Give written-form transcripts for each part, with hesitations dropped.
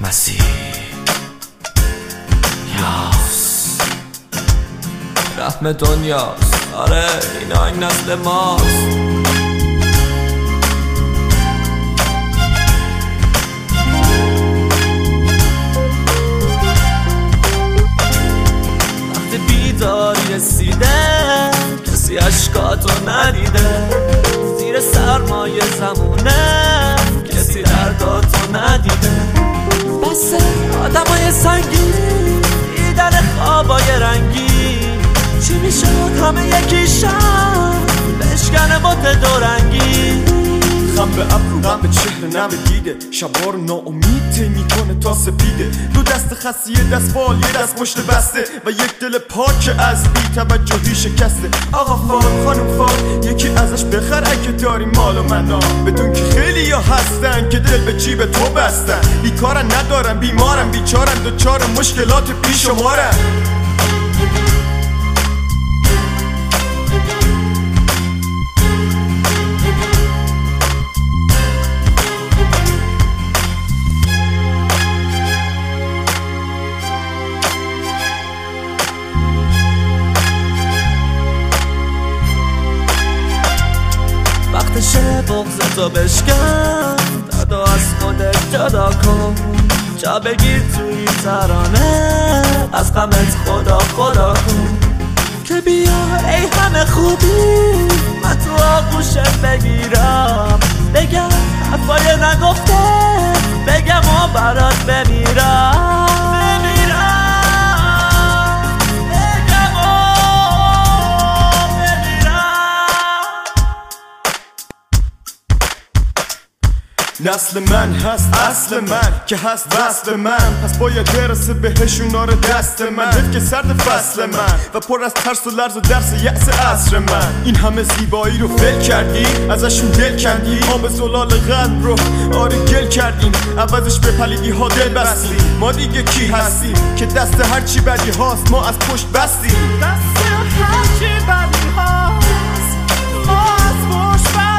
مسیح یاس رحم دنیاست. آره این آهنگ نسل ماست. وقتی بیداری رسیده کسی عشقاتو ندیده، زیر سرمایه زمونه کسی درداتو ندیده. بسه آدمای سنگین دیدن خوابای رنگی، چی میشد همه یکیشن بشکنه بوت دورنگی. غم به ابرو غم به چهره نم دیده، شبا رو ناامید میکنه تا سپیده. دو دست خسیه دست بال یه دست مشت بسته و یک دل پاک از بی توجهی شکسته. آقا فال خانم فال یکی ازش بخر اگه داری مال و منا، بدون که خیلی ها هستن که دل به جیب تو بستن. بیکارن ندارن بیمارن بیچارن دوچار مشکلات بیشمارن. وقتشه بغضتو بشکن، دردو از خودت جدا کن، جا بگیر توی ترانه از غمت خدا خدا کن. که بیا ای همه خوبی من تو آغوشت بگیرم، بگم حرفای نگفته بگم و برات بمیرم. نسل من هست اصل من که هست وصل من، پس باید برسه بهشون آره دست من. دل که سرد فصل من و پر از ترس و لرز و درس یأس عصر من. این همه زیبایی رو فل کردی ازشون دل کندی، آب زلال قلب رو آره گل کردیم، عوضش به پلیدی ها دل بستیم. ما دیگه کی هستیم که دست هرچی بدی هاست ما از پشت بستیم. دست هرچی بدی هاست ما از پشت بستیم.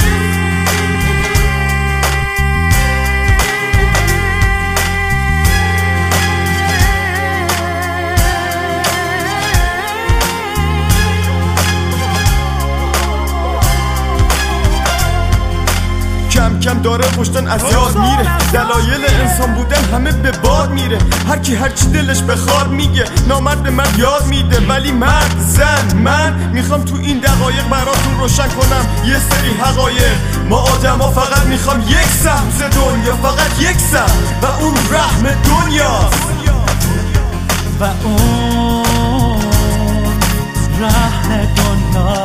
کم کم داره پشتن از یاد میره، دلایل انسان بودن همه به باد میره. هر کی هر چی دلش بخواد میگه، نامرد مرد یاد میده ولی مرد زن. من میخوام تو این دقایق براتون روشن کنم یه سری حقایق. ما آدما فقط میخوام یک سهم ز دنیا، فقط یک سهم و اون رحم دنیاست. و اون رحم دنیا